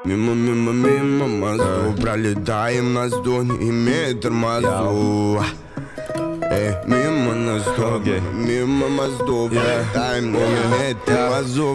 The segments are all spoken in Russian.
Мимо мостов пролетаем на сто, не имея тормозов. Мимо мостов, мимо мостов пролетаем, не имея тормозов.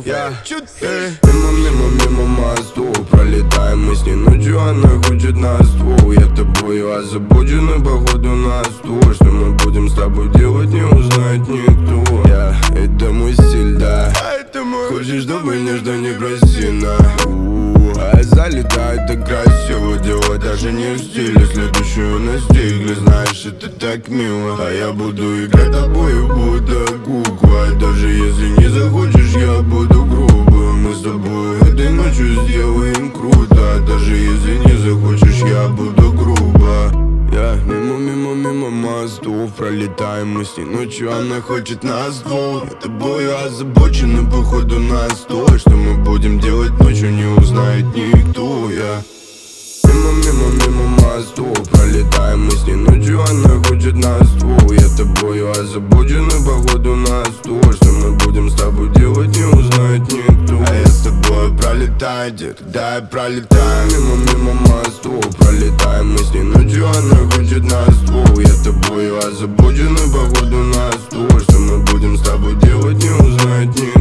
Мимо мостов пролетаем мы с ней ночью, она хочет на ствол. Я тобою озабочен, и походу нас то, что мы будем с тобой делать, не узнает никто. Это мой стиль, да. Хочешь, чтобы нежно, не красиво. Залетает так красиво, дело даже не в стиле. Следующую настигли, знаешь, это так мило. А я буду играть тобою, будто кукла. Даже если не захочешь, я буду грубым. Мы с тобой этой ночью сделаем круто. Даже если не захочешь, я буду грубо. Мимо мостов пролетаем мы с ней ночью, она хочет на ствол. Я тобою озабочен, и походу нас то, что мы будем делать ночью, не узнает никто. Мимо мостов пролетаем мы с ней ночью, она хочет на ствол. Я тобою озабочен, и походу нас то, что мы будем с тобой делать, не узнает никто. А я с тобой пролетаю, когда я пролетаю. Мимо мостов пролетаем мы с ней ночью, она хочет на ствол. Я тобою озабочен, и походу нас то, что мы будем с тобой делать, не узнает никто.